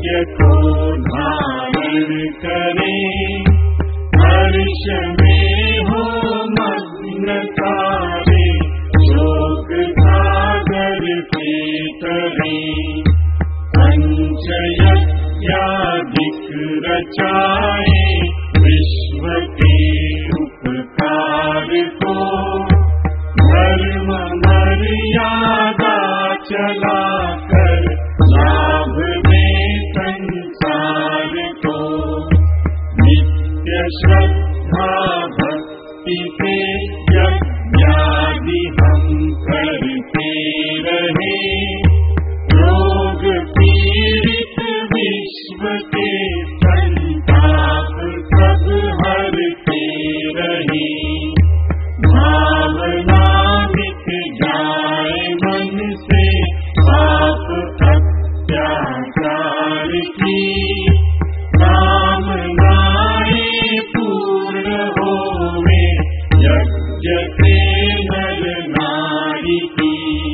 सत्य को धारण करें, हर्ष में हो मग्न सारे, शोक सागर से तरें। पंचयज्ञाधिक रचाए, विश्व के उपकार को, धर्म मर्यादा चलाकर, लाभ में संसार को। नित्य श्रद्धा भक्ति से यज्ञादि हम करते रहे, रोग पीड़ित विश्व के संताप सब हरते रहे। भावना मिट जाए मन से, पाप अत्याचार की, कामनाएं पूर्ण होवे, यज्ञ से नर नारी की।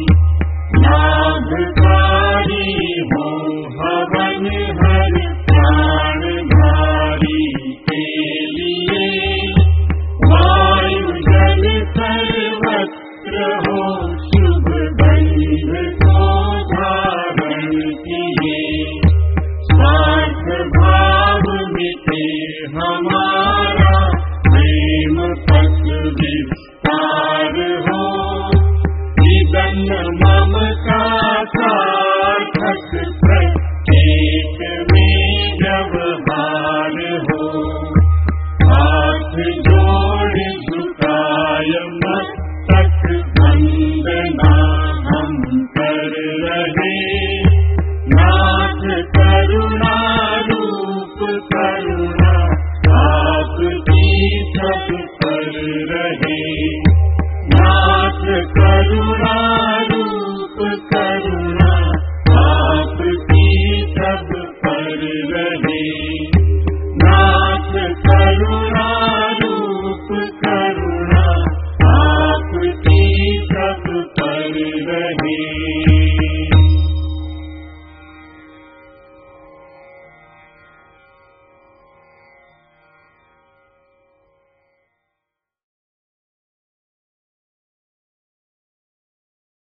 लाभकारी हो हवन हर प्राणधारी के लिए, वायु जल सर्वत्र हो, शुभ गंध को धारण किए। स्वार्थ भाव मिटे हमारा, प्रेम पथ विस्तार हो, निधन ममता सार्थक प्रत्येक में व्यवहार हो। हाथ जोड़ झुकाय मस्तक, वंदना हम कर रहे, नाथ करुणा रूप करुणा, आपकी सब पर रहे। नाथ करुणा रूप करुणा, आपकी सब पर रहे।